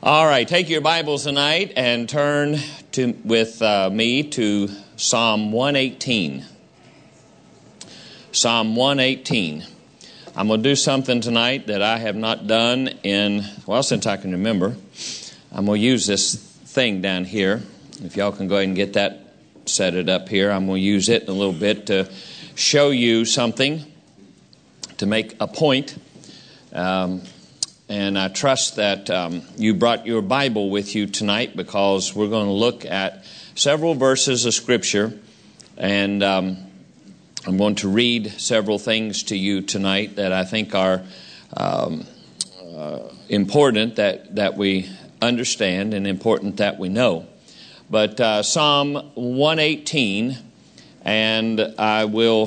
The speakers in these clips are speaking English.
All right, take your Bibles tonight and turn with me to Psalm 118. Psalm 118. I'm going to do something tonight that I have not done since I can remember. I'm going to use this thing down here. If y'all can go ahead and get that set it up here. I'm going to use it in a little bit to show you something, to make a point. And I trust that you brought your Bible with you tonight, because we're going to look at several verses of Scripture. And I'm going to read several things to you tonight that I think are important that we understand and important that we know. But Psalm 118, and I will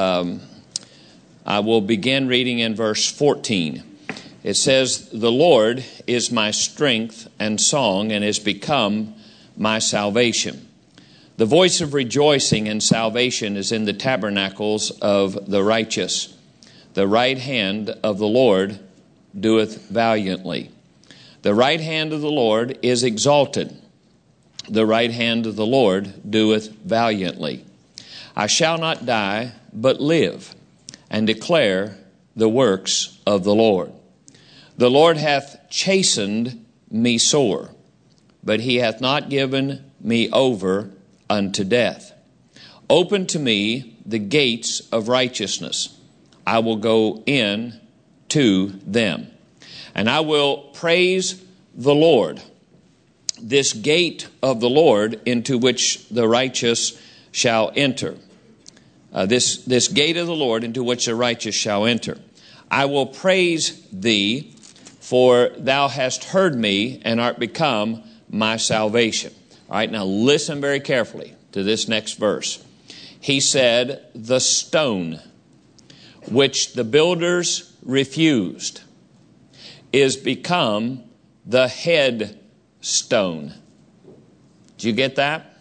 begin reading in verse 14. It says, "The Lord is my strength and song, and is become my salvation. The voice of rejoicing and salvation is in the tabernacles of the righteous. The right hand of the Lord doeth valiantly. The right hand of the Lord is exalted. The right hand of the Lord doeth valiantly. I shall not die, but live, and declare the works of the Lord. The Lord hath chastened me sore, but he hath not given me over unto death. Open to me the gates of righteousness. I will go in to them, and I will praise the Lord. This gate of the Lord into which the righteous shall enter. This gate of the Lord into which the righteous shall enter. I will praise thee, for thou hast heard me and art become my salvation." All right, now listen very carefully to this next verse. He said, "The stone which the builders refused is become the headstone." Did you get that?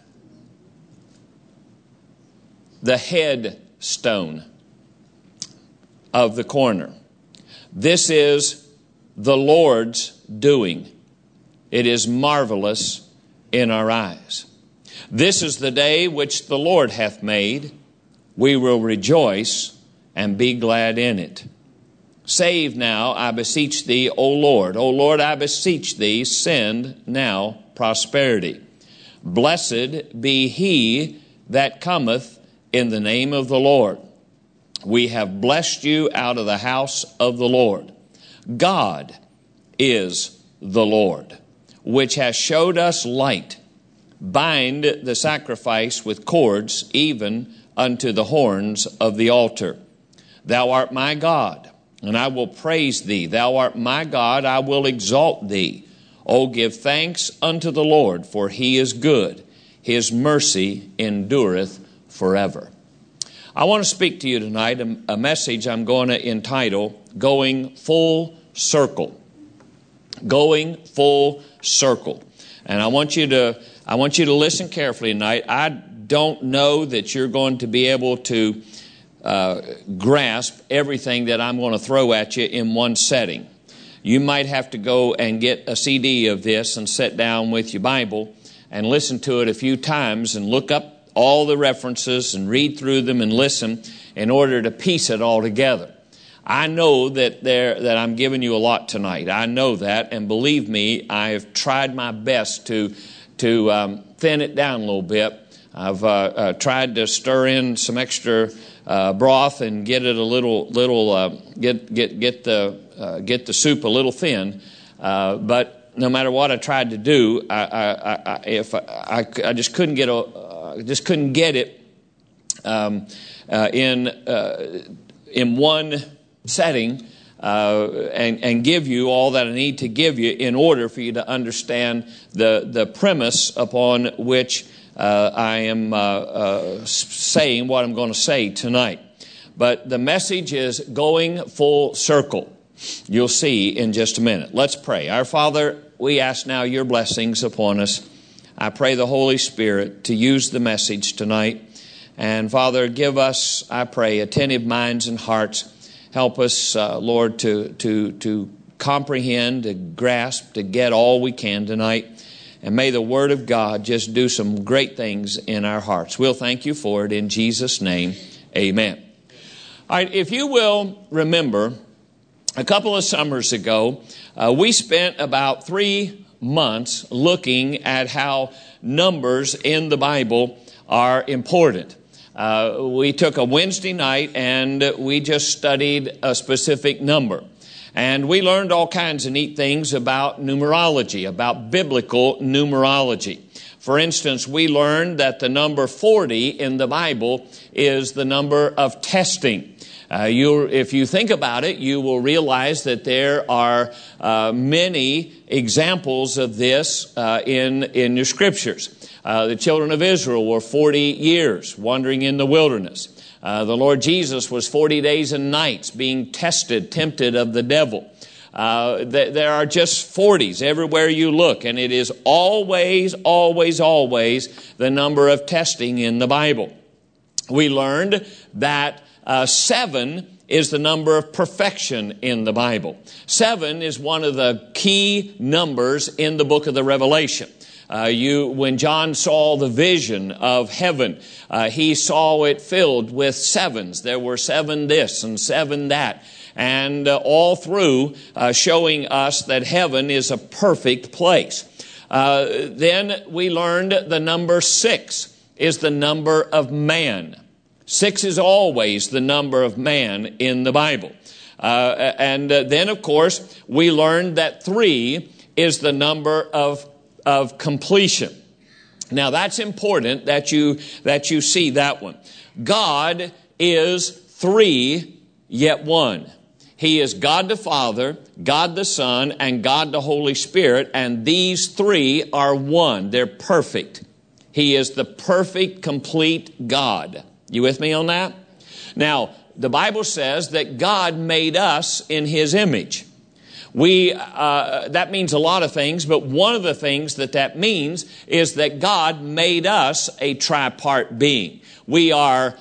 The headstone of the corner. This is the Lord's doing. It is marvelous in our eyes. This is the day which the Lord hath made. We will rejoice and be glad in it. Save now, I beseech thee, O Lord. O Lord, I beseech thee, send now prosperity. Blessed be he that cometh in the name of the Lord. We have blessed you out of the house of the Lord. God is the Lord, which has showed us light. Bind the sacrifice with cords, even unto the horns of the altar. Thou art my God, and I will praise thee. Thou art my God, I will exalt thee. O give thanks unto the Lord, for he is good. His mercy endureth forever. I want to speak to you tonight a message I'm going to entitle, Going Full Circle. Going full circle. And I want you to listen carefully tonight. I don't know that you're going to be able to grasp everything that I'm going to throw at you in one setting. You might have to go and get a CD of this and sit down with your Bible and listen to it a few times and look up all the references and read through them and listen in order to piece it all together. I know that I'm giving you a lot tonight. I know that, and believe me, I have tried my best to thin it down a little bit. I've tried to stir in some extra broth and get it a little get the soup a little thin. But no matter what I tried to do, I just couldn't get it in one setting and give you all that I need to give you in order for you to understand the premise upon which I am saying what I'm going to say tonight. But the message is going full circle. You'll see in just a minute. Let's pray. Our Father, we ask now your blessings upon us. I pray the Holy Spirit to use the message tonight. And Father, give us, I pray, attentive minds and hearts. Help us, Lord, to comprehend, to grasp, to get all we can tonight. And may the Word of God just do some great things in our hearts. We'll thank you for it in Jesus' name. Amen. All right, if you will remember, a couple of summers ago, we spent about 3 months looking at how numbers in the Bible are important. We took a Wednesday night and we just studied a specific number. And we learned all kinds of neat things about numerology, about biblical numerology. For instance, we learned that the number 40 in the Bible is the number of testing. If you think about it, you will realize that there are many examples of this in your scriptures. The children of Israel were 40 years wandering in the wilderness. The Lord Jesus was 40 days and nights being tempted of the devil. There are just 40s everywhere you look, and it is always, always, always the number of testing in the Bible. We learned that 7 is the number of perfection in the Bible. 7 is one of the key numbers in the book of the Revelation. When John saw the vision of heaven, he saw it filled with sevens. There were 7 this and 7 that. And all through showing us that heaven is a perfect place. Then we learned the number 6 is the number of man. 6 is always the number of man in the Bible. And then, of course, we learned that 3 is the number of completion. Now, that's important that you see that one. God is 3, yet 1. He is God the Father, God the Son, and God the Holy Spirit, and these 3 are one. They're perfect. He is the perfect, complete God. You with me on that? Now, the Bible says that God made us in His image. That means a lot of things, but one of the things that means is that God made us a tripart being. We are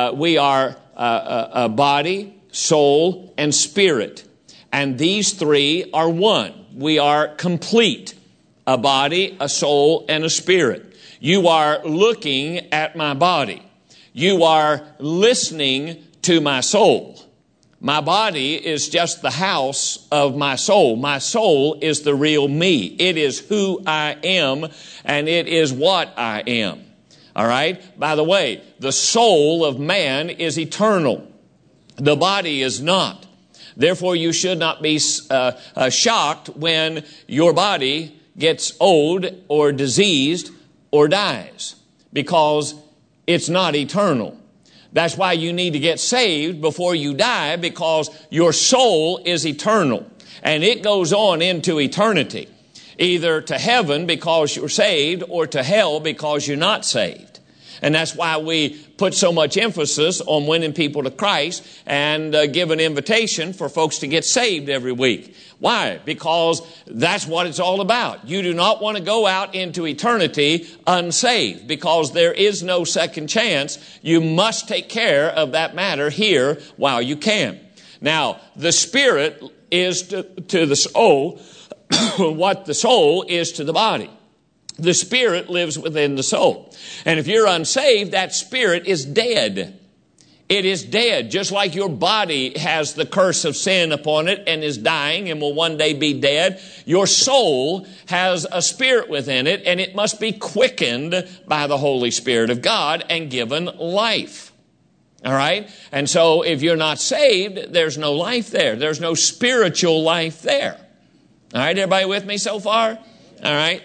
a body, soul, and spirit. And these 3 are one. We are complete. A body, a soul, and a spirit. You are looking at my body. You are listening to my soul. My body is just the house of my soul. My soul is the real me. It is who I am, and it is what I am. All right? By the way, the soul of man is eternal. The body is not. Therefore, you should not be shocked when your body gets old or diseased or dies, because it's not eternal. That's why you need to get saved before you die, because your soul is eternal and it goes on into eternity, either to heaven because you're saved or to hell because you're not saved. And that's why we put so much emphasis on winning people to Christ and give an invitation for folks to get saved every week. Why? Because that's what it's all about. You do not want to go out into eternity unsaved, because there is no second chance. You must take care of that matter here while you can. Now, the spirit is to the soul what the soul is to the body. The spirit lives within the soul. And if you're unsaved, that spirit is dead. It is dead, just like your body has the curse of sin upon it and is dying and will one day be dead. Your soul has a spirit within it, and it must be quickened by the Holy Spirit of God and given life. All right? And so if you're not saved, there's no life there. There's no spiritual life there. All right, everybody with me so far? All right.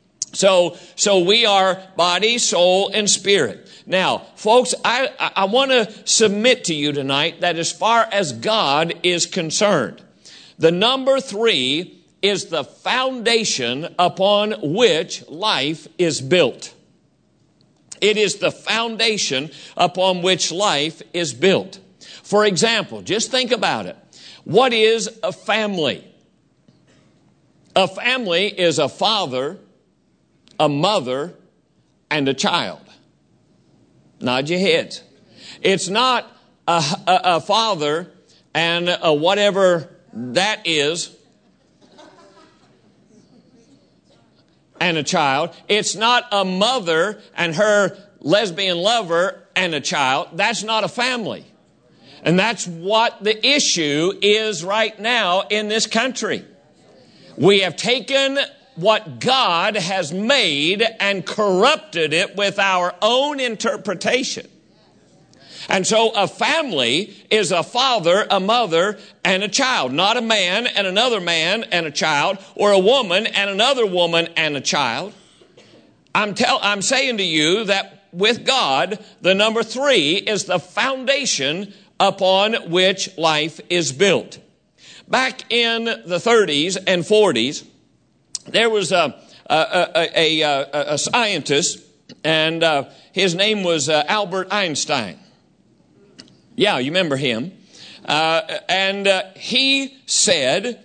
So we are body, soul, and spirit. Now, folks, I want to submit to you tonight that as far as God is concerned, the number 3 is the foundation upon which life is built. It is the foundation upon which life is built. For example, just think about it. What is a family? A family is a father, a mother, and a child. Nod your heads. It's not a father and a whatever that is, and a child. It's not a mother and her lesbian lover and a child. That's not a family. And that's what the issue is right now in this country. We have taken what God has made and corrupted it with our own interpretation. And so a family is a father, a mother, and a child. Not a man and another man and a child, or a woman and another woman and a child. I'm saying to you that with God, the number 3 is the foundation upon which life is built. Back in the 30s and 40s, there was a scientist, and his name was Albert Einstein. Yeah, you remember him. And he said,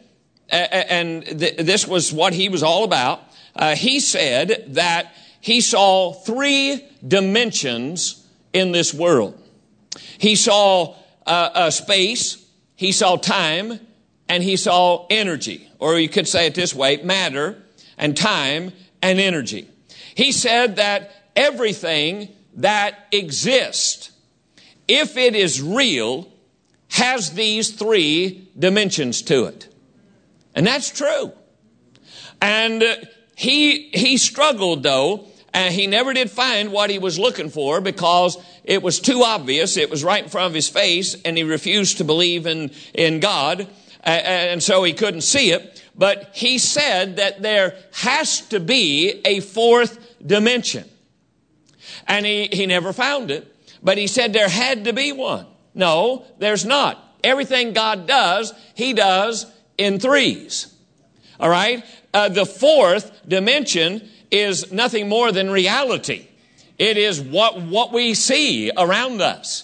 this was what he was all about, he said that he saw 3 dimensions in this world. He saw space, he saw time, and he saw energy. Or you could say it this way, matter and time and energy. He said that everything that exists, if it is real, has these 3 dimensions to it. And that's true. And he struggled, though, and he never did find what he was looking for because it was too obvious. It was right in front of his face, and he refused to believe in God, and so he couldn't see it. But he said that there has to be a 4th dimension. And he never found it. But he said there had to be one. No, there's not. Everything God does, He does in 3s. All right? The 4th dimension is nothing more than reality. It is what we see around us.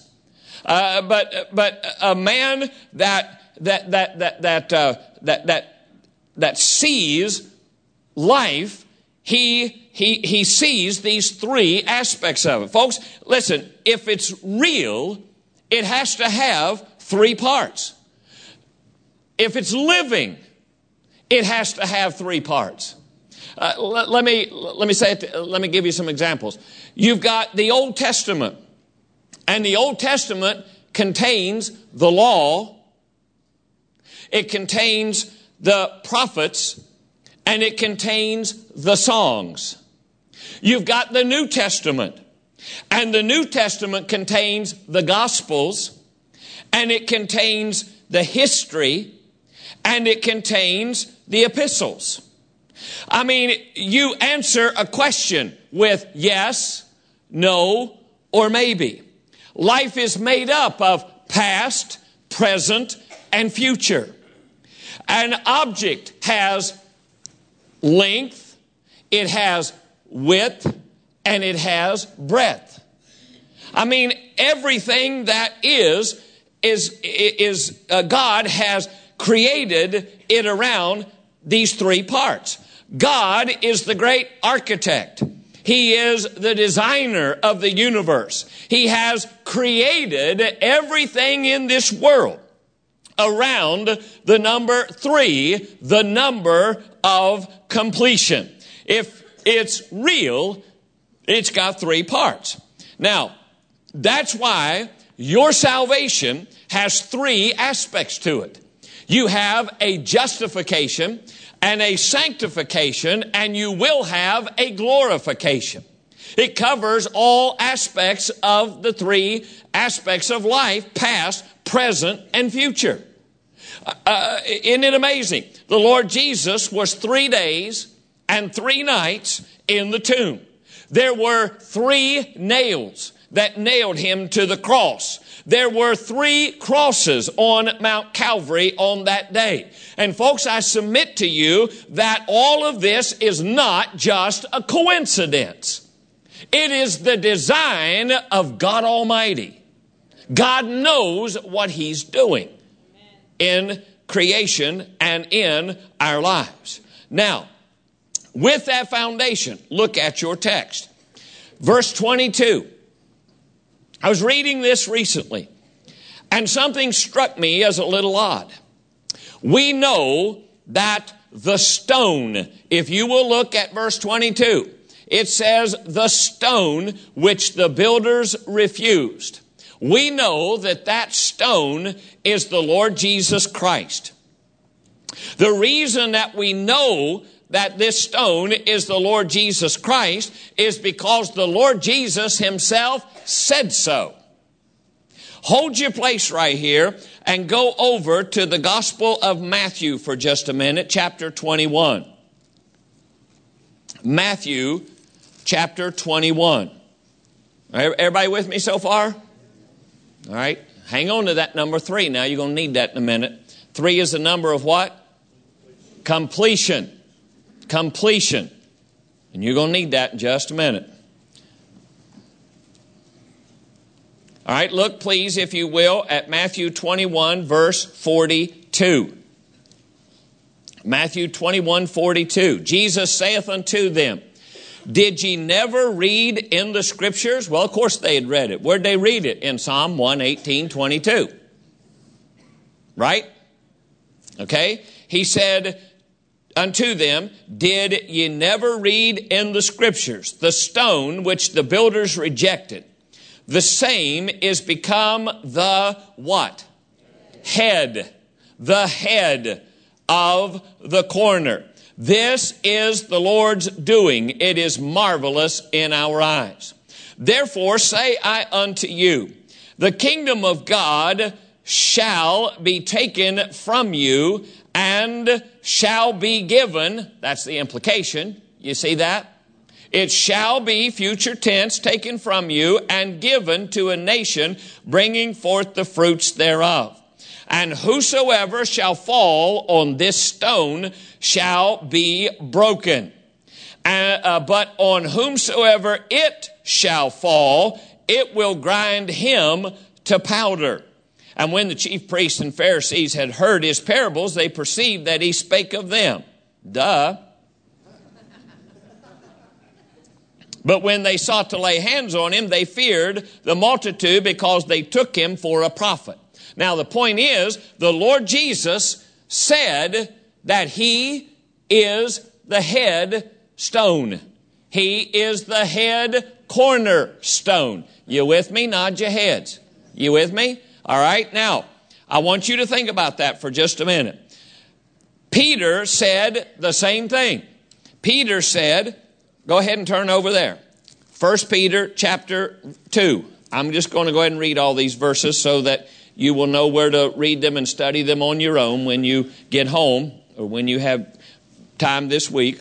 But a man that sees life, he sees these 3 aspects of it. Folks, listen, if it's real, it has to have 3 parts. If it's living, it has to have 3 parts. Let me say it. Let me give you some examples. You've got the Old Testament, and the Old Testament contains the law. It contains the prophets, and it contains the songs. You've got the New Testament, and the New Testament contains the Gospels, and it contains the history, and it contains the epistles. I mean, you answer a question with yes, no, or maybe. Life is made up of past, present, and future. An object has length, it has width, and it has breadth. I mean, everything that is God has created it around these 3 parts. God is the great architect. He is the designer of the universe. He has created everything in this world around the number 3, the number of completion. If it's real, it's got 3 parts. Now, that's why your salvation has 3 aspects to it. You have a justification and a sanctification, and you will have a glorification. It covers all aspects of the 3 aspects of life, past, present, and future. Isn't it amazing? The Lord Jesus was 3 days and 3 nights in the tomb. There were 3 nails that nailed him to the cross. There were 3 crosses on Mount Calvary on that day. And folks, I submit to you that all of this is not just a coincidence. It is the design of God Almighty. God knows what He's doing in creation and in our lives. Now, with that foundation, look at your text. Verse 22. I was reading this recently, and something struck me as a little odd. We know that the stone. If you will look at verse 22, it says, the stone which the builders refused. We know that that stone is the Lord Jesus Christ. The reason that we know that this stone is the Lord Jesus Christ is because the Lord Jesus himself said so. Hold your place right here and go over to the Gospel of Matthew for just a minute, chapter 21. Matthew chapter 21. Everybody with me so far? All right. Hang on to that number 3 now. You're going to need that in a minute. 3 is the number of what? Completion. Completion. And you're going to need that in just a minute. All right, look please, if you will, at Matthew 21, verse 42. Matthew 21, 42. Jesus saith unto them, did ye never read in the Scriptures? Well, of course they had read it. Where'd they read it? In Psalm 118, 22. Right? Okay? He said unto them, did ye never read in the Scriptures, the stone which the builders rejected, the same is become the what? Head. The head of the corner. This is the Lord's doing. It is marvelous in our eyes. Therefore say I unto you, the kingdom of God shall be taken from you and shall be given. That's the implication. You see that? It shall be, future tense, taken from you and given to a nation, bringing forth the fruits thereof. And whosoever shall fall on this stone shall be broken. But on whomsoever it shall fall, it will grind him to powder. And when the chief priests and Pharisees had heard his parables, they perceived that he spake of them. Duh. But when they sought to lay hands on him, they feared the multitude because they took him for a prophet. Now the point is, the Lord Jesus said that he is the head stone. He is the head cornerstone. You with me? Nod your heads. You with me? All right. Now, I want you to think about that for just a minute. Peter said the same thing. Peter said, go ahead and turn over there. 1 Peter chapter 2. I'm just going to go ahead and read all these verses so that you will know where to read them and study them on your own when you get home or when you have time this week.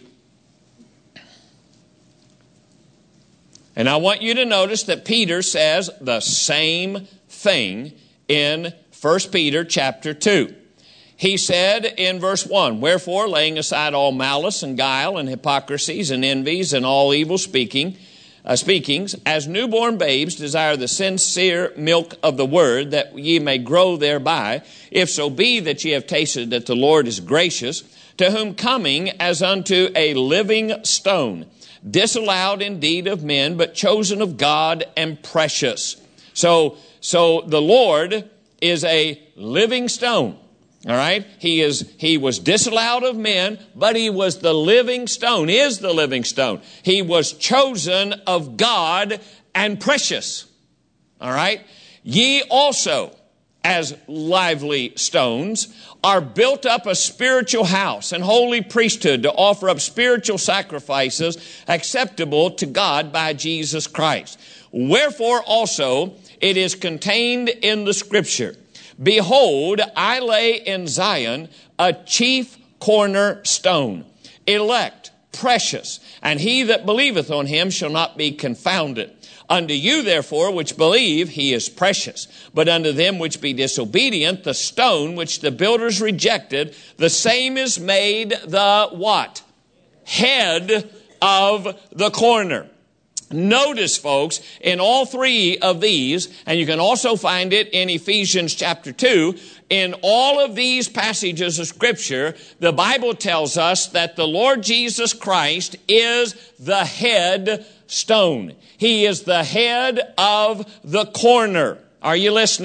And I want you to notice that Peter says the same thing in 1 Peter chapter 2. He said in verse 1, wherefore, laying aside all malice and guile and hypocrisies and envies and all evil speakings, as newborn babes desire the sincere milk of the word, that ye may grow thereby, if so be that ye have tasted that the Lord is gracious, to whom coming as unto a living stone, disallowed indeed of men, but chosen of God and precious. So the Lord is a living stone. All right. He was disallowed of men, but he was the living stone, is the living stone. He was chosen of God and precious. All right. Ye also, as lively stones, are built up a spiritual house and holy priesthood to offer up spiritual sacrifices acceptable to God by Jesus Christ. Wherefore also it is contained in the Scripture, behold, I lay in Zion a chief cornerstone, elect, precious, and he that believeth on him shall not be confounded. Unto you, therefore, which believe, he is precious. But unto them which be disobedient, the stone which the builders rejected, the same is made the what? Head of the corner. Notice, folks, in all three of these, and you can also find it in Ephesians chapter 2, in all of these passages of Scripture, the Bible tells us that the Lord Jesus Christ is the head stone. He is the head of the corner. Are you listening?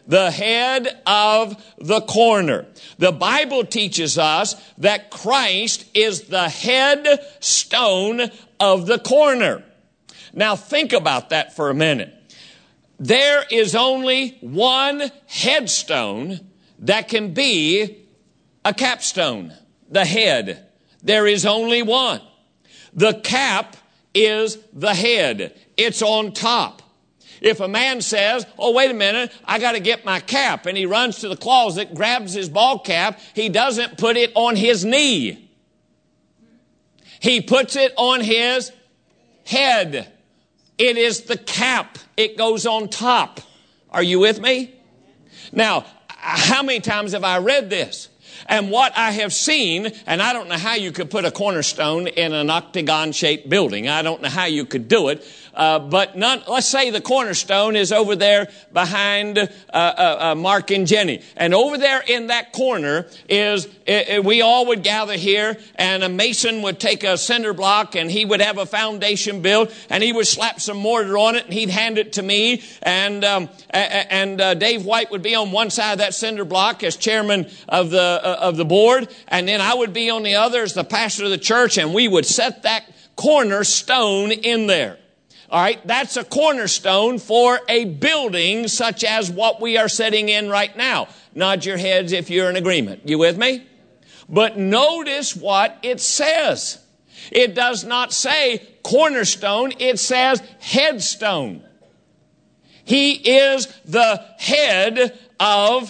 The head of the corner. The Bible teaches us that Christ is the head stone of the corner. Now think about that for a minute. There is only one headstone that can be a capstone. The head. There is only one. The cap is the head. It's on top. If a man says, oh, wait a minute, I got to get my cap, and he runs to the closet, grabs his ball cap, he doesn't put it on his knee. He puts it on his head. It is the cap. It goes on top. Are you with me? Now, how many times have I read this? And what I have seen, and I don't know how you could put a cornerstone in an octagon-shaped building. I don't know how you could do it. But let's say the cornerstone is over there behind Mark and Jenny. And over there in that corner is, we all would gather here, and a mason would take a cinder block, and he would have a foundation built, and he would slap some mortar on it, and he'd hand it to me. And Dave White would be on one side of that cinder block as chairman of the board, and then I would be on the other as the pastor of the church, and we would set that cornerstone in there. All right, that's a cornerstone for a building such as what we are sitting in right now. Nod your heads if you're in agreement. You with me? But notice what it says. It does not say cornerstone. It says headstone. He is the head of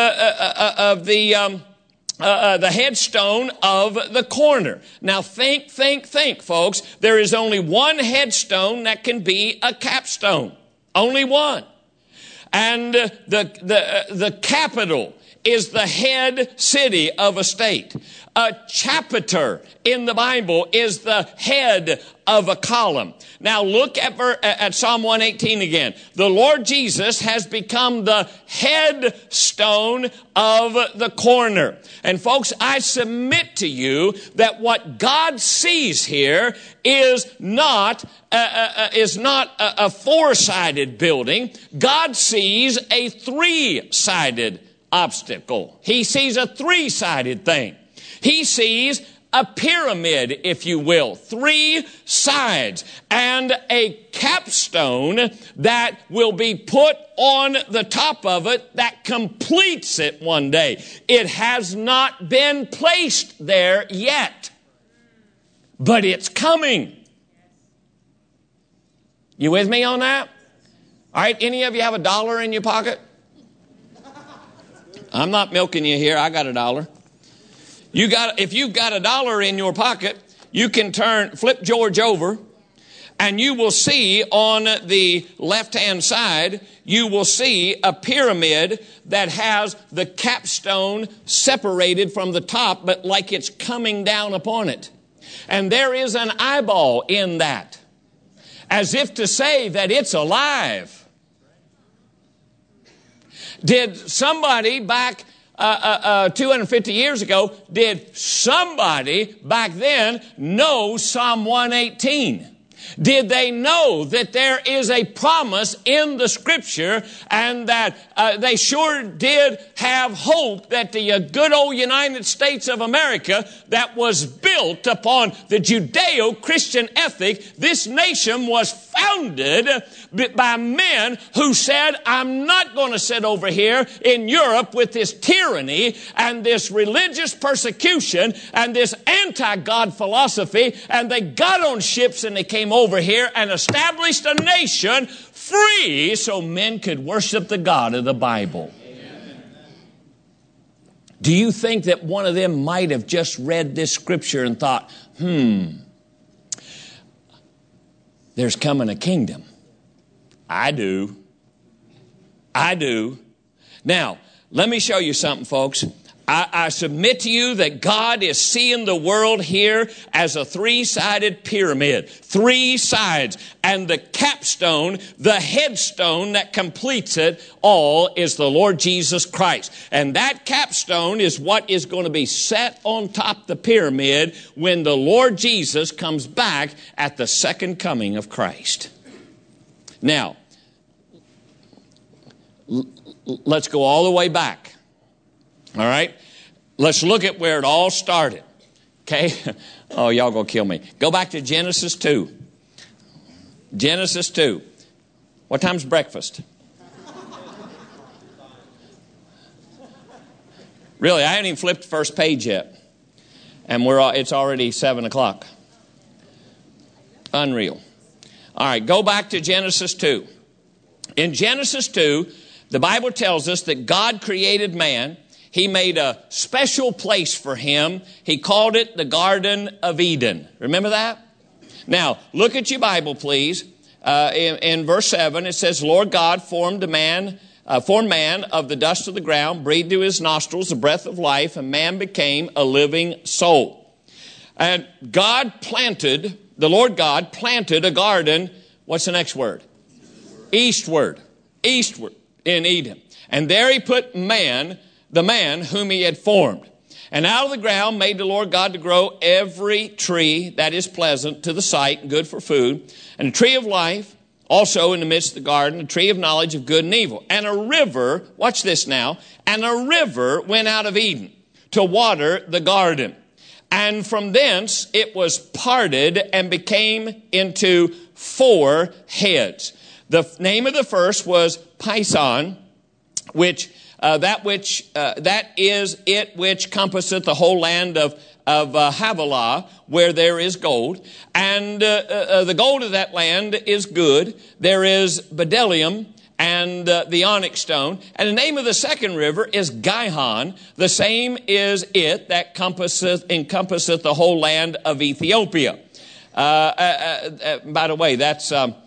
the headstone of the corner. Now think, folks. There is only one headstone that can be a capstone. Only one. And the capital is the head city of a state. A chapiter in the Bible is the head of a column. Now look at Psalm 118 again. The Lord Jesus has become the headstone of the corner. And folks, I submit to you that what God sees here is not a four-sided building. God sees a three-sided obstacle. He sees a three-sided thing. He sees a pyramid, if you will, three sides, and a capstone that will be put on the top of it that completes it one day. It has not been placed there yet, but it's coming. You with me on that? All right, any of you have $1 in your pocket? I'm not milking you here. I got $1. If you've got $1 in your pocket, you can flip George over, and you will see on the left-hand side, you will see a pyramid that has the capstone separated from the top, but like it's coming down upon it. And there is an eyeball in that, as if to say that it's alive. Did somebody back 250 years ago, did somebody back then know Psalm 118? Did they know that there is a promise in the Scripture, and that they sure did have hope that the good old United States of America that was built upon the Judeo-Christian ethic, this nation was founded by men who said, I'm not going to sit over here in Europe with this tyranny and this religious persecution and this anti-God philosophy, and they got on ships and they came over here and established a nation free so men could worship the God of the Bible. Amen. Do you think that one of them might have just read this scripture and thought, there's coming a kingdom? I do. Now, let me show you something, folks. I submit to you that God is seeing the world here as a three-sided pyramid. Three sides. And the capstone, the headstone that completes it all is the Lord Jesus Christ. And that capstone is what is going to be set on top of the pyramid when the Lord Jesus comes back at the second coming of Christ. Now, let's go all the way back. All right? Let's look at where it all started. Okay? Oh, y'all gonna kill me. Go back to Genesis 2. Genesis 2. What time's breakfast? Really, I haven't even flipped the first page yet. And it's already 7 o'clock. Unreal. All right, go back to Genesis 2. In Genesis 2, the Bible tells us that God created man. He made a special place for him. He called it the Garden of Eden. Remember that? Now, look at your Bible, please. In verse 7, it says, Lord God formed man of the dust of the ground, breathed to his nostrils the breath of life, and man became a living soul. And the Lord God planted a garden. What's the next word? Eastward in Eden. And there he put the man whom he had formed. And out of the ground made the Lord God to grow every tree that is pleasant to the sight and good for food, and a tree of life also in the midst of the garden, a tree of knowledge of good and evil. And a river, watch this now, and a river went out of Eden to water the garden. And from thence it was parted and became into 4 heads. The name of the first was Pison, that is it which compasseth the whole land of Havilah, where there is gold. And the gold of that land is good. There is bdellium and the onyx stone. And the name of the second river is Gihon. The same is it that encompasseth the whole land of Ethiopia. By the way, that's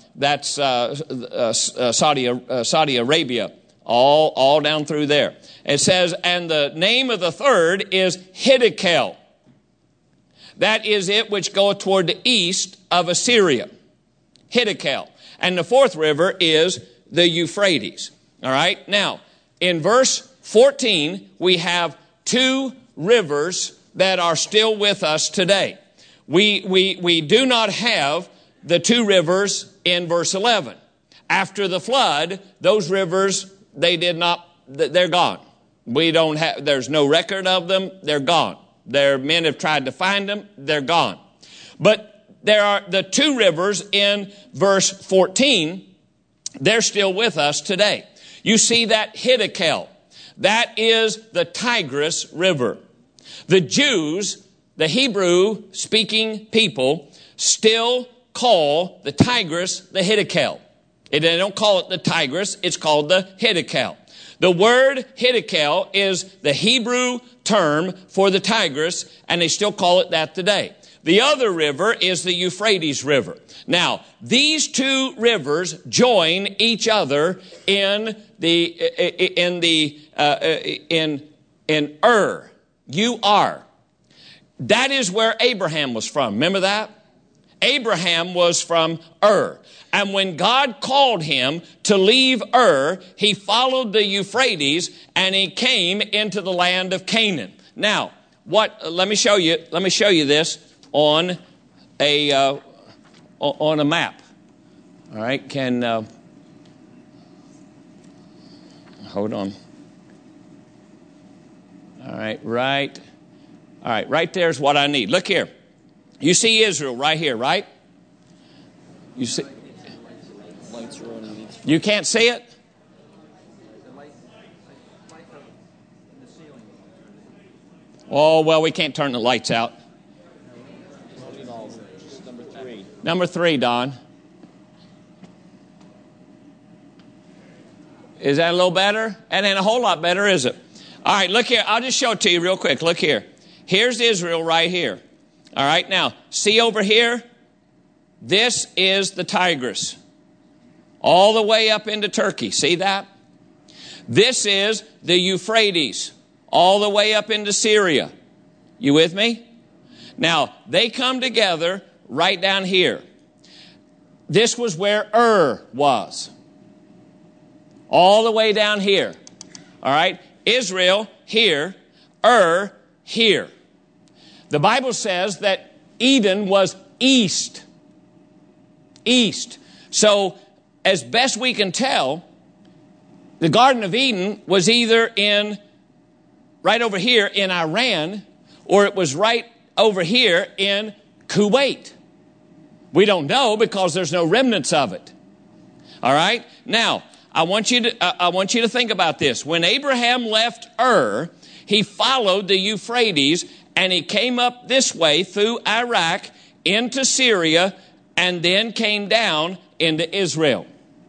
Saudi Arabia. All down through there. It says, and the name of the third is Hiddekel. That is it which goeth toward the east of Assyria. Hiddekel. And the fourth river is the Euphrates. All right. Now, in verse 14, we have 2 rivers that are still with us today. We do not have the 2 rivers in verse 11. After the flood, those rivers, they're gone. There's no record of them. They're gone. Men have tried to find them. They're gone. But there are the 2 rivers in verse 14. They're still with us today. You see that Hiddekel. That is the Tigris River. The Jews, the Hebrew-speaking people, still call the Tigris the Hiddekel. They don't call it the Tigris, it's called the Hiddekel. The word Hiddekel is the Hebrew term for the Tigris, and they still call it that today. The other river is the Euphrates River. Now, these 2 rivers join each other in Ur. U-R. That is where Abraham was from. Remember that? Abraham was from Ur. And when God called him to leave Ur, he followed the Euphrates and he came into the land of Canaan. Now, let me show you this on a map. All right, hold on. All right, right there's what I need. Look here. You see Israel right here, right? You see? You can't see it? Oh, well, we can't turn the lights out. Number 3, Don. Is that a little better? That ain't a whole lot better, is it? All right, look here. I'll just show it to you real quick. Look here. Here's Israel right here. All right, now, see over here? This is the Tigris. All the way up into Turkey. See that? This is the Euphrates. All the way up into Syria. You with me? Now, they come together right down here. This was where Ur was. All the way down here. All right? Israel here. Ur here. The Bible says that Eden was east. East. So, as best we can tell, The Garden of Eden was either right over here in Iran, or it was right over here in Kuwait. We don't know because there's no remnants of it. All right? Now, I want you to think about this. When Abraham left Ur, he followed the Euphrates and he came up this way through Iraq into Syria and then came down into Israel.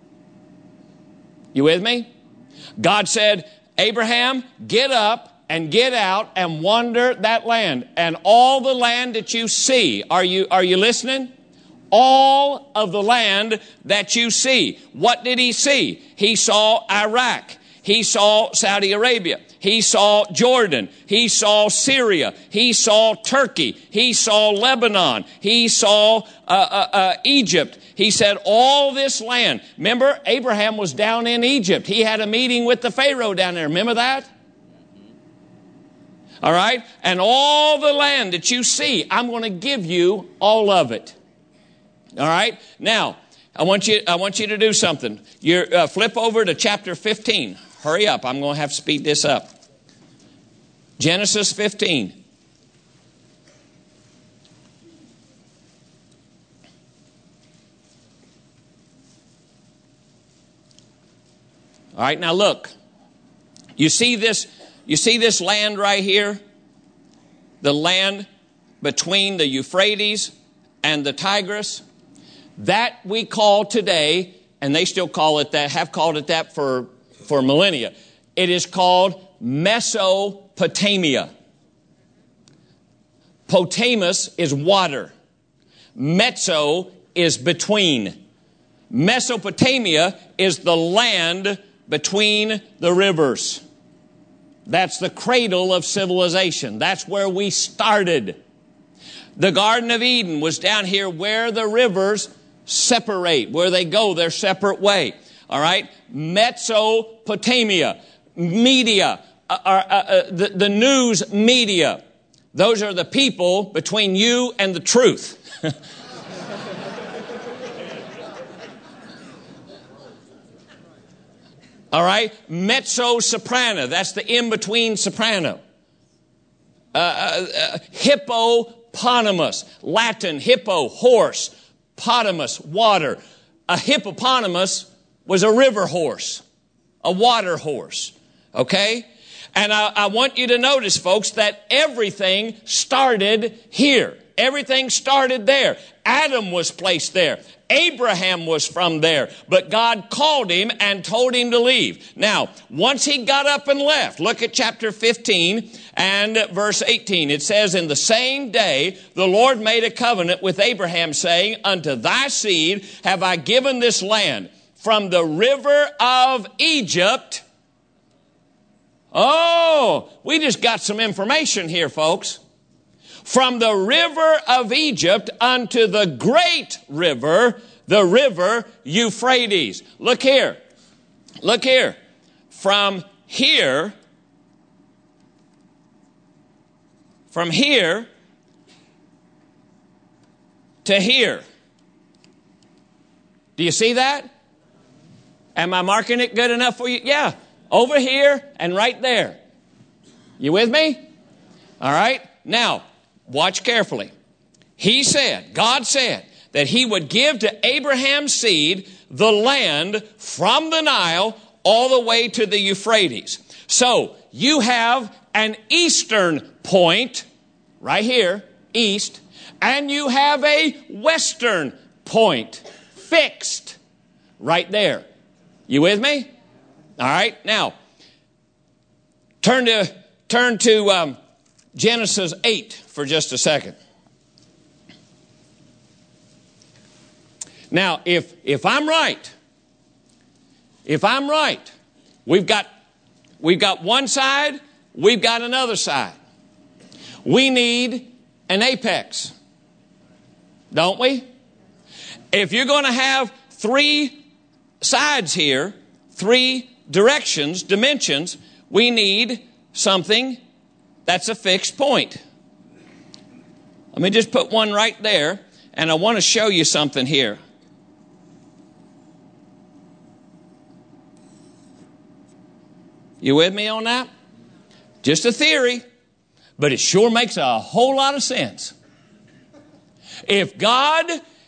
You with me? God said, Abraham, get up and get out and wander that land. And all the land that you see, are you listening? All of the land that you see. What did he see? He saw Iraq. He saw Saudi Arabia. He saw Jordan. He saw Syria. He saw Turkey. He saw Lebanon. He saw Egypt. He said all this land. Remember, Abraham was down in Egypt. He had a meeting with the Pharaoh down there. Remember that? All right? And all the land that you see, I'm going to give you all of it. All right? Now, I want you to do something. Flip over to chapter 15. Hurry up. I'm going to have to speed this up. Genesis 15. All right, now look. You see this land right here? The land between the Euphrates and the Tigris? That we call today, and they still call it that, have called it that for millennia. It is called Mesopotamia. Potamus is water. Mezzo is between. Mesopotamia is the land between the rivers. That's the cradle of civilization. That's where we started. The Garden of Eden was down here where the rivers separate, where they go their separate way. All right? Mesopotamia, media, the news media. Those are the people between you and the truth. All right? Mezzo-soprano, that's the in-between soprano. Hippopotamus, Latin, hippo, horse, potamus, water. A hippopotamus was a river horse, a water horse. Okay? And I want you to notice, folks, that everything started here. Everything started there. Adam was placed there. Abraham was from there. But God called him and told him to leave. Now, once he got up and left, look at chapter 15 and verse 18. It says, in the same day the Lord made a covenant with Abraham, saying, unto thy seed have I given this land, from the river of Egypt. Oh, we just got some information here, folks. From the river of Egypt unto the great river, the river Euphrates. Look here. Look here. From here to here. Do you see that? Am I marking it good enough for you? Yeah. Over here and right there. You with me? All right. Now, watch carefully. God said that he would give to Abraham's seed the land from the Nile all the way to the Euphrates. So you have an eastern point right here, east, and you have a western point fixed right there. You with me? All right. Now, turn to Genesis 8 for just a second. Now, if I'm right, we've got one side, we've got another side. We need an apex, don't we? If you're going to have three sides here, three directions, dimensions, we need something that's a fixed point. Let me just put one right there, and I want to show you something here. You with me on that? Just a theory, but it sure makes a whole lot of sense. If God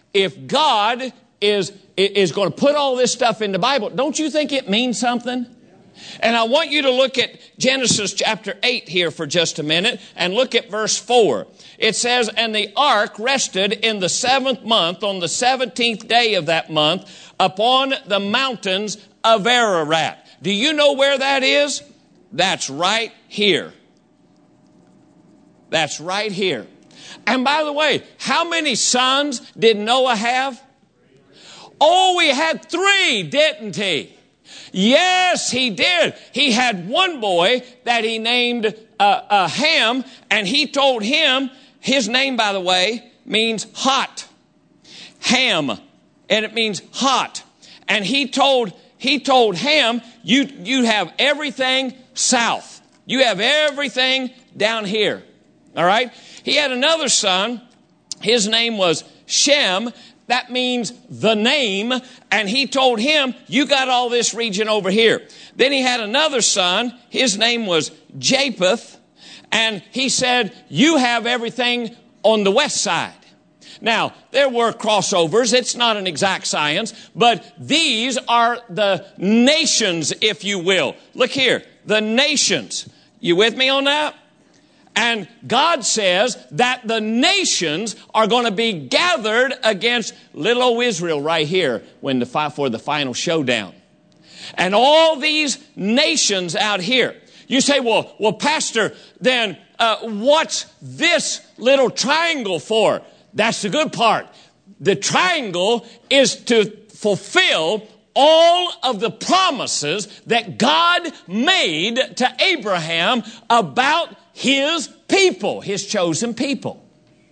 is going to put all this stuff in the Bible, don't you think it means something? And I want you to look at Genesis chapter 8 here for just a minute and look at verse 4. It says, "And the ark rested in the 7th month, on the 17th day of that month, upon the mountains of Ararat." Do you know where that is? That's right here. That's right here. And by the way, how many sons did Noah have? Oh, he had 3, didn't he? Yes, he did. He had one boy that he named Ham, and he told him, his name, by the way, means hot. Ham, and it means hot. And he told Ham, you have everything south. You have everything down here. All right? He had another son. His name was Shem. That means the name. And he told him, you got all this region over here. Then he had another son. His name was Japheth. And he said, you have everything on the west side. Now, there were crossovers. It's not an exact science. But these are the nations, if you will. Look here. The nations. You with me on that? And God says that the nations are going to be gathered against little old Israel right here for the final showdown. And all these nations out here. You say, well, Pastor, then what's this little triangle for? That's the good part. The triangle is to fulfill all of the promises that God made to Abraham about his people, his chosen people.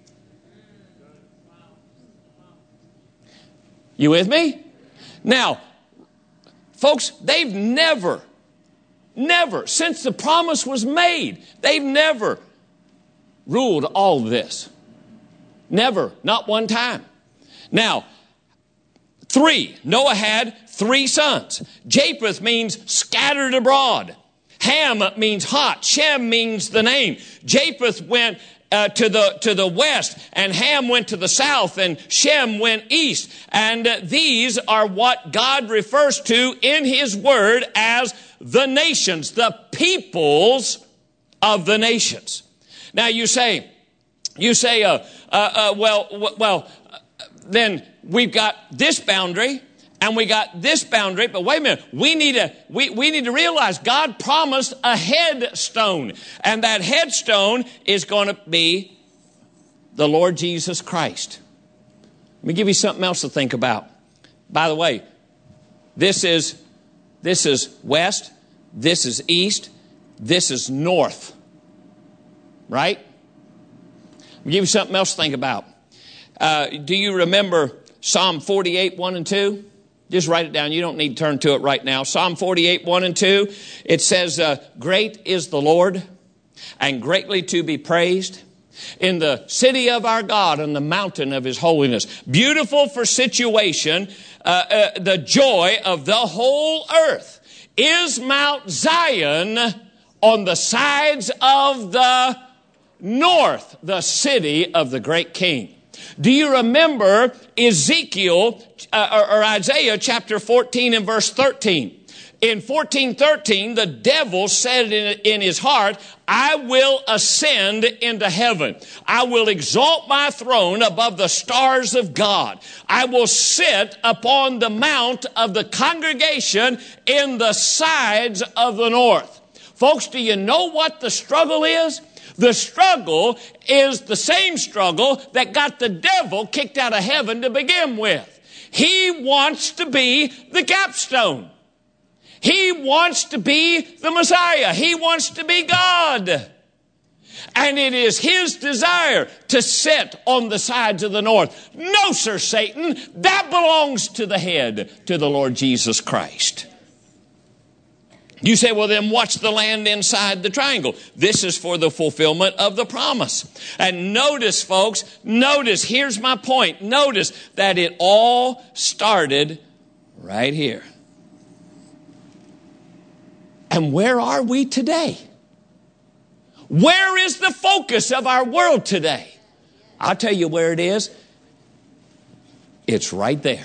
You with me? Now, folks, they've never, since the promise was made, they've never ruled all this. Never, not one time. Now, Noah had 3 sons. Japheth means scattered abroad. Ham means hot. Shem means the name. Japheth went to the west, and Ham went to the south, and Shem went east. And these are what God refers to in His Word as the nations, the peoples of the nations. Now you say, then we've got this boundary and we got this boundary, but wait a minute, we need to realize God promised a headstone, and that headstone is going to be the Lord Jesus Christ. Let me give you something else to think about. By the way, this is west, this is east, this is north. Right? Let me give you something else to think about. Do you remember Psalm 48, 1 and 2? Just write it down. You don't need to turn to it right now. Psalm 48, 1 and 2. It says, great is the Lord and greatly to be praised in the city of our God and the mountain of His holiness. Beautiful for situation, the joy of the whole earth is Mount Zion on the sides of the north, the city of the great King. Do you remember Ezekiel or Isaiah chapter 14 and verse 13? In 14:13, the devil said in his heart, I will ascend into heaven. I will exalt my throne above the stars of God. I will sit upon the mount of the congregation in the sides of the north. Folks, do you know what the struggle is? The struggle is the same struggle that got the devil kicked out of heaven to begin with. He wants to be the capstone. He wants to be the Messiah. He wants to be God. And it is his desire to sit on the sides of the north. No, sir, Satan, that belongs to the head, to the Lord Jesus Christ. You say, well, then what's the land inside the triangle? This is for the fulfillment of the promise. And notice, folks, here's my point. Notice that it all started right here. And where are we today? Where is the focus of our world today? I'll tell you where it is. It's right there.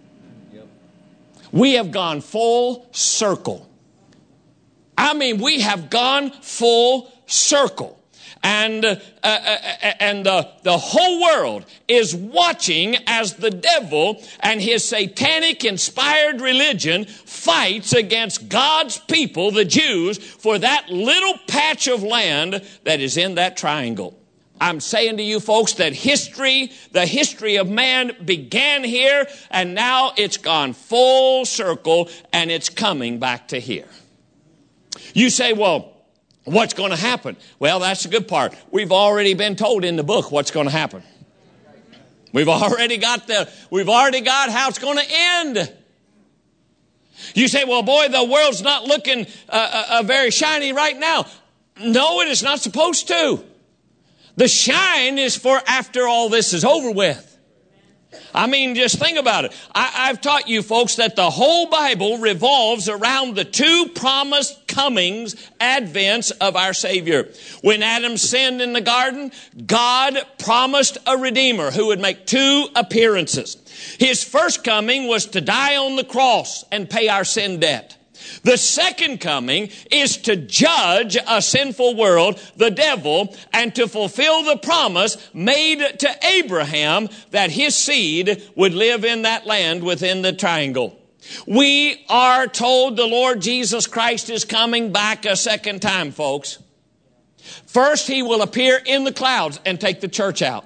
We have gone full circle. I mean, we have gone full circle. And the whole world is watching as the devil and his satanic inspired religion fights against God's people, the Jews, for that little patch of land that is in that triangle. I'm saying to you folks that the history of man began here, and now it's gone full circle and it's coming back to here. You say, well, what's going to happen? Well, that's the good part. We've already been told in the book what's going to happen. We've already got how it's going to end. You say, well, boy, the world's not looking very shiny right now. No, it is not supposed to. The shine is for after all this is over with. I mean, just think about it. I've taught you folks that the whole Bible revolves around the two promised comings, advents of our Savior. When Adam sinned in the garden, God promised a Redeemer who would make two appearances. His first coming was to die on the cross and pay our sin debt. The second coming is to judge a sinful world, the devil, and to fulfill the promise made to Abraham that his seed would live in that land within the triangle. We are told the Lord Jesus Christ is coming back a second time, folks. First, he will appear in the clouds and take the church out.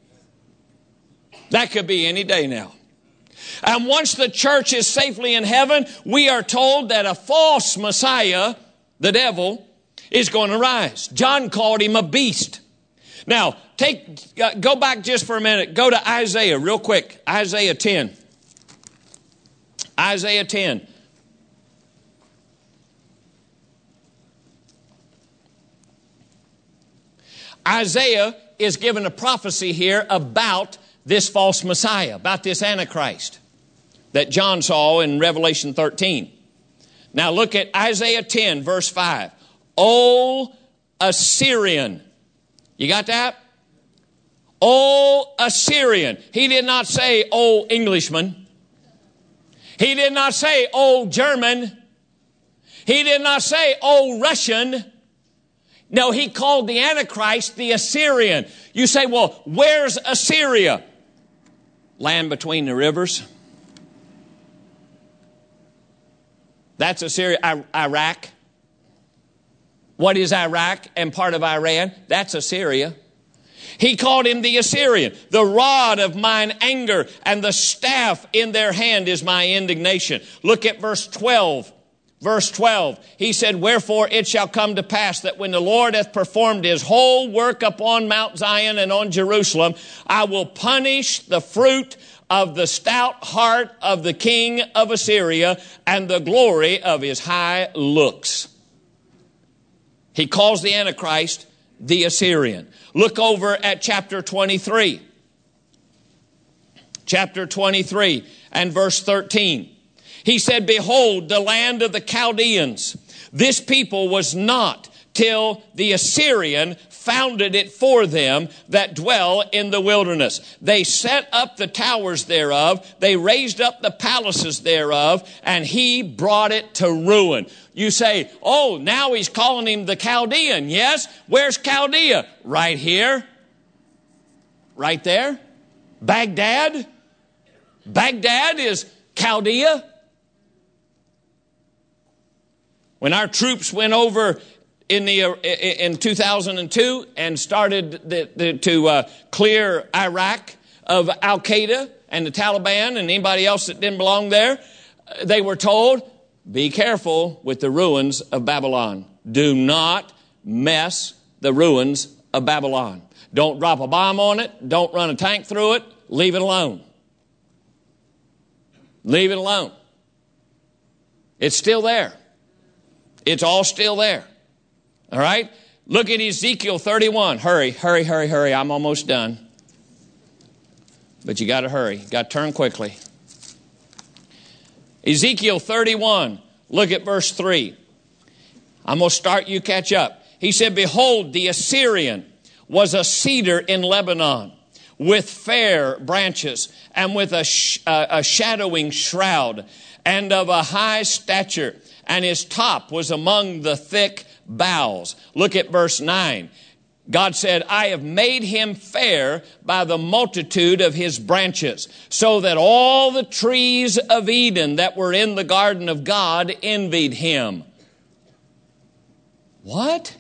That could be any day now. And once the church is safely in heaven, we are told that a false Messiah, the devil, is going to rise. John called him a beast. Now, go back just for a minute. Go to Isaiah real quick. Isaiah 10. Isaiah 10. Isaiah is given a prophecy here about this false Messiah, about this Antichrist that John saw in Revelation 13. Now look at Isaiah 10, verse 5. O Assyrian. You got that? O Assyrian. He did not say, O Englishman. He did not say, O German. He did not say, O Russian. No, he called the Antichrist the Assyrian. You say, well, where's Assyria? Land between the rivers. That's Assyria. Iraq. What is Iraq and part of Iran? That's Assyria. He called him the Assyrian. The rod of mine anger and the staff in their hand is my indignation. Look at verse 12. Verse 12, he said, wherefore it shall come to pass that when the Lord hath performed his whole work upon Mount Zion and on Jerusalem, I will punish the fruit of the stout heart of the king of Assyria and the glory of his high looks. He calls the Antichrist the Assyrian. Look over at chapter 23. Chapter 23 and verse 13. He said, behold, the land of the Chaldeans. This people was not till the Assyrian founded it for them that dwell in the wilderness. They set up the towers thereof. They raised up the palaces thereof, and he brought it to ruin. You say, oh, now he's calling him the Chaldean. Yes. Where's Chaldea? Right here. Right there. Baghdad. Baghdad is Chaldea. When our troops went over in 2002 and started to clear Iraq of Al-Qaeda and the Taliban and anybody else that didn't belong there, they were told, be careful with the ruins of Babylon. Do not mess the ruins of Babylon. Don't drop a bomb on it. Don't run a tank through it. Leave it alone. Leave it alone. It's still there. It's all still there. All right? Look at Ezekiel 31. Hurry, hurry, hurry, hurry. I'm almost done. But you got to hurry. Got to turn quickly. Ezekiel 31. Look at verse 3. I'm going to start, you catch up. He said, behold, the Assyrian was a cedar in Lebanon with fair branches and with a shadowing shroud and of a high stature. And his top was among the thick boughs. Look at verse 9. God said, I have made him fair by the multitude of his branches, so that all the trees of Eden that were in the garden of God envied him. What?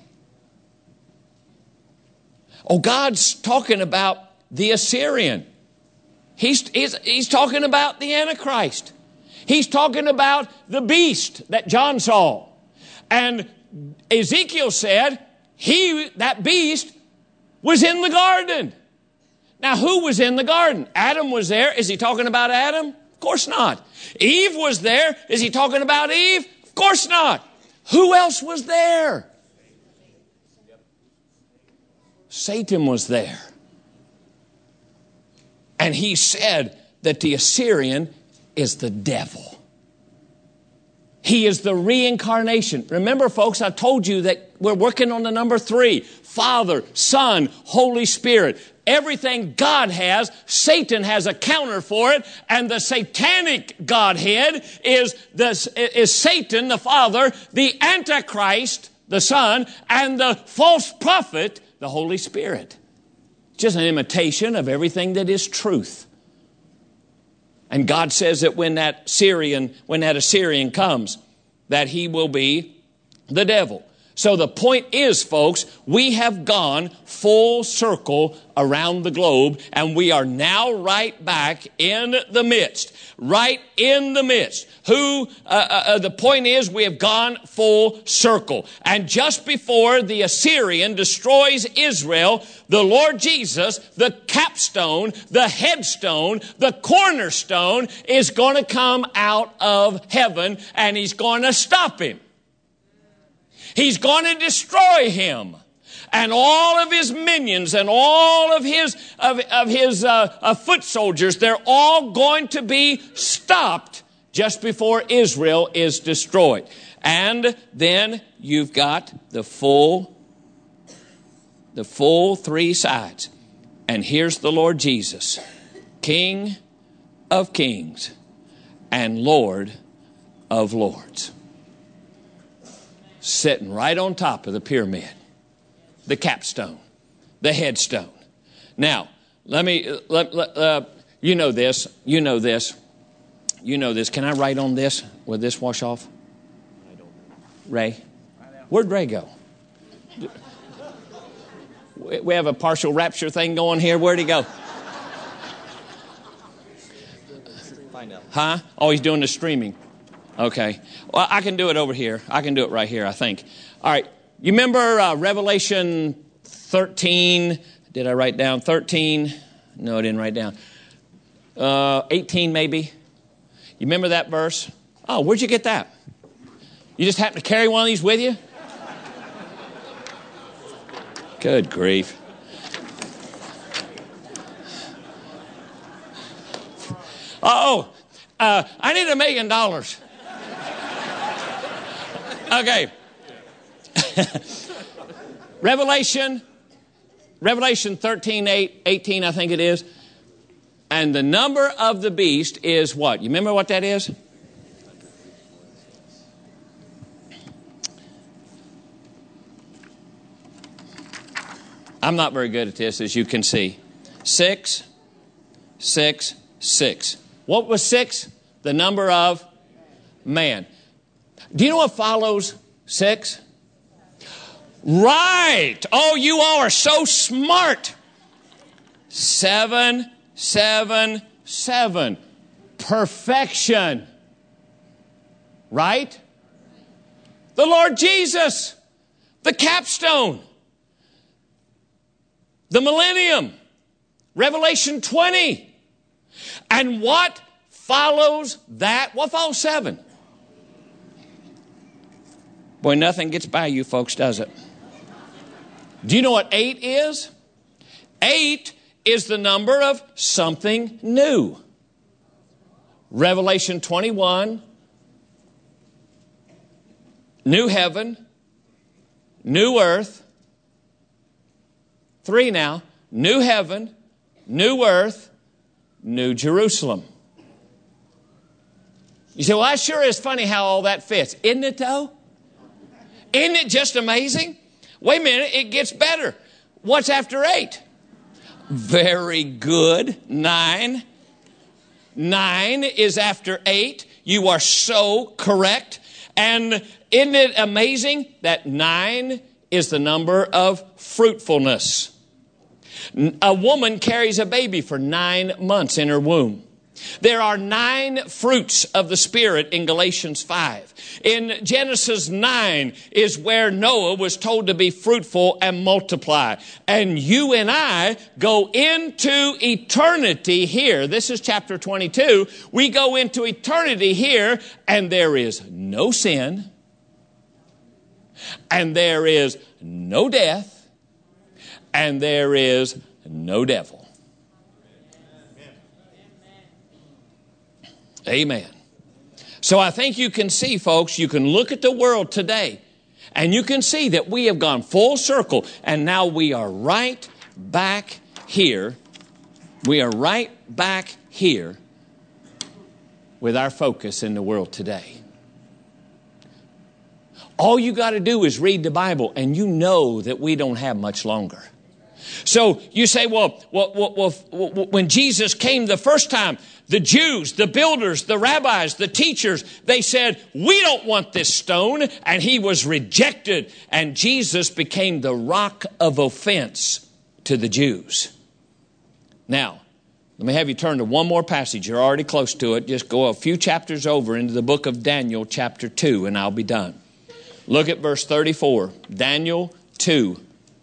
Oh, God's talking about the Assyrian. He's talking about the Antichrist. He's talking about the beast that John saw. And Ezekiel said, that beast was in the garden. Now, who was in the garden? Adam was there. Is he talking about Adam? Of course not. Eve was there. Is he talking about Eve? Of course not. Who else was there? Satan was there. And he said that the Assyrian is the devil. He is the reincarnation. Remember, folks, I told you that we're working on the number 3. Father, Son, Holy Spirit. Everything God has, Satan has a counter for it. And the satanic Godhead is Satan, the Father, the Antichrist, the Son, and the false prophet, the Holy Spirit. Just an imitation of everything that is truth. And God says that when that Assyrian comes, that he will be the devil. So the point is, folks, we have gone full circle around the globe, and we are now right back in the midst. Right in the midst. The point is, we have gone full circle. And just before the Assyrian destroys Israel, the Lord Jesus, the capstone, the headstone, the cornerstone, is going to come out of heaven, and he's going to stop him. He's going to destroy him and all of his minions and all of his foot soldiers. They're all going to be stopped just before Israel is destroyed. And then you've got the full 3 sides. And here's the Lord Jesus, King of kings and Lord of lords, sitting right on top of the pyramid, the capstone, the headstone. Now, you know this. Can I write on this? Will this wash off? Ray? Where'd Ray go? We have a partial rapture thing going here. Where'd he go? Huh? Oh, he's doing the streaming. Okay. Well, I can do it over here. I can do it right here, I think. All right. You remember Revelation 13? Did I write down 13? No, I didn't write down. 18 maybe. You remember that verse? Oh, where'd you get that? You just happen to carry one of these with you? Good grief. I need $1 million. Okay. Revelation 13:18, I think it is. And the number of the beast is what? You remember what that is? I'm not very good at this, as you can see. 6, 6, 6. What was 6? The number of man. Do you know what follows 6? Right. Oh, you all are so smart. 7, 7, 7. Perfection. Right? The Lord Jesus. The capstone. The millennium. Revelation 20. And what follows that? What follows 7? Boy, nothing gets by you folks, does it? Do you know what 8 is? 8 is the number of something new. Revelation 21, new heaven new earth. 3 now. New heaven, new earth, new Jerusalem. You say, well, that sure is funny how all that fits. Isn't it though? Isn't it just amazing? Wait a minute, it gets better. What's after 8? Very good. 9. 9 is after 8. You are so correct. And isn't it amazing that 9 is the number of fruitfulness? A woman carries a baby for 9 months in her womb. There are 9 fruits of the Spirit in Galatians 5. In Genesis 9 is where Noah was told to be fruitful and multiply. And you and I go into eternity here. This is chapter 22. We go into eternity here, and there is no sin, and there is no death, and there is no devil. Amen. So I think you can see, folks, you can look at the world today and you can see that we have gone full circle and now we are right back here. We are right back here with our focus in the world today. All you got to do is read the Bible and you know that we don't have much longer. So you say, well, when Jesus came the first time, the Jews, the builders, the rabbis, the teachers, they said, we don't want this stone. And he was rejected. And Jesus became the rock of offense to the Jews. Now, let me have you turn to one more passage. You're already close to it. Just go a few chapters over into the book of Daniel, chapter 2, and I'll be done. Look at verse 34. Daniel 2.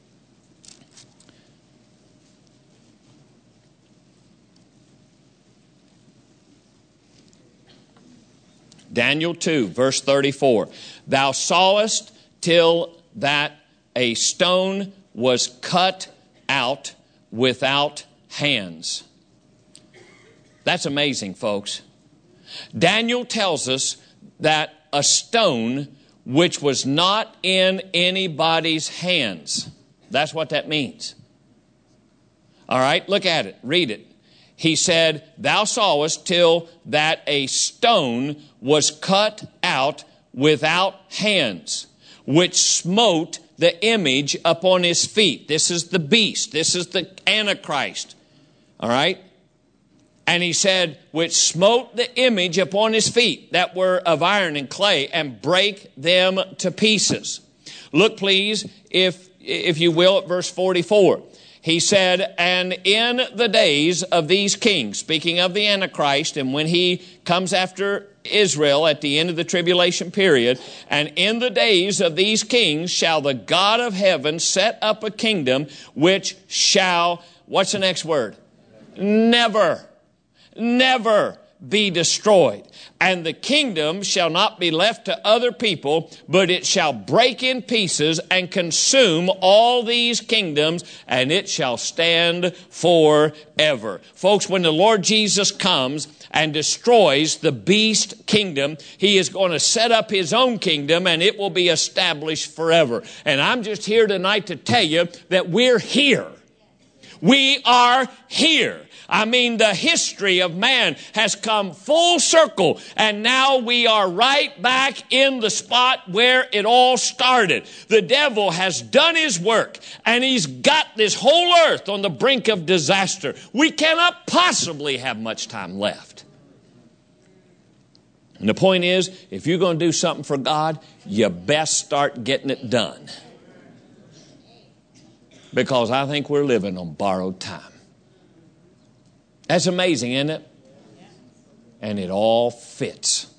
Daniel 2, verse 34. Thou sawest till that a stone was cut out without hands. That's amazing, folks. Daniel tells us that a stone which was not in anybody's hands. That's what that means. All right, look at it. Read it. He said, thou sawest till that a stone was cut out without hands, which smote the image upon his feet. This is the beast. This is the Antichrist. All right? And he said, which smote the image upon his feet that were of iron and clay, and break them to pieces. Look, please, if you will, at verse 44. He said, and in the days of these kings, speaking of the Antichrist, and when he comes after Israel at the end of the tribulation period, and in the days of these kings shall the God of heaven set up a kingdom which shall, what's the next word? Never be destroyed. And the kingdom shall not be left to other people, but it shall break in pieces and consume all these kingdoms, and it shall stand forever. Folks, when the Lord Jesus comes and destroys the beast kingdom, he is going to set up his own kingdom, and it will be established forever. And I'm just here tonight to tell you that we're here. We are here. I mean, the history of man has come full circle, and now we are right back in the spot where it all started. The devil has done his work, and he's got this whole earth on the brink of disaster. We cannot possibly have much time left. And the point is, if you're going to do something for God, you best start getting it done. Because I think we're living on borrowed time. That's amazing, isn't it? And it all fits.